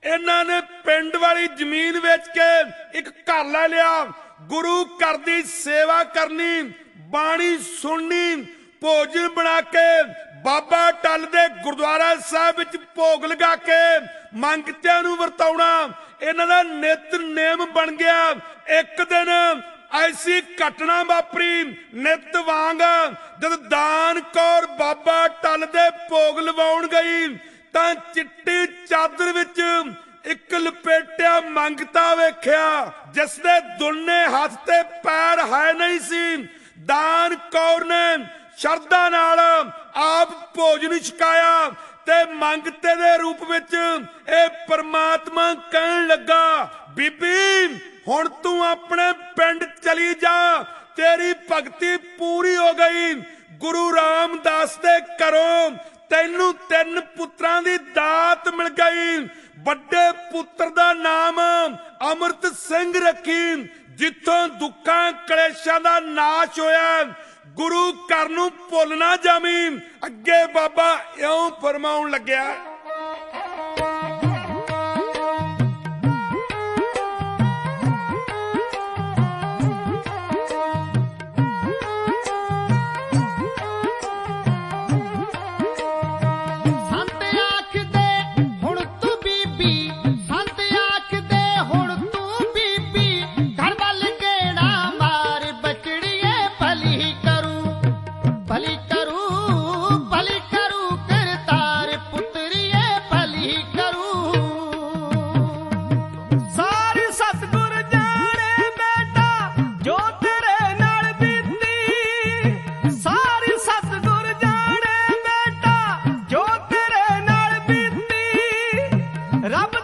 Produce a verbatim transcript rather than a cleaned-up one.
इन्हां ने पिंड वाली जमीन बेच के एक घर ले लिया। गुरु घर दी सेवा करनी, बाणी सुननी, भोजन बना के बाबा टल दे गुरुद्वारा साहब विच भोग लगा के मंगतियां नूं वरताउणा इन्हां दा नितनेम बन गया। एक दिन ऐसी घटना वापरी नित वांग, जद दान कौर बाबा टल दे भोग लवाउण गई तां चिट्टी चादर विच एक लपेटिया मंगता वेख्या, जिसदे दोने हाथ ते पैर है नहीं सी। दान कौर ने शरदा नाल आप भोजन छकाया ते मंगते दे रूप विच ए परमात्मा कहन लगा, बीबी हुण तू अपने पिंड चली जा, तेरी भगती पूरी हो गई। गुरु रामदास दे घरों तैनू तीन पुत्रां दी दात मिल गई। बड़े पुत्र दा नाम अमृत सिंह रखी, जिथों दुखां कलेशां दा नाश होया। गुरु घर नूं भुल ना जावी। अगे बाबा इउं फरमाउण लग्या, रब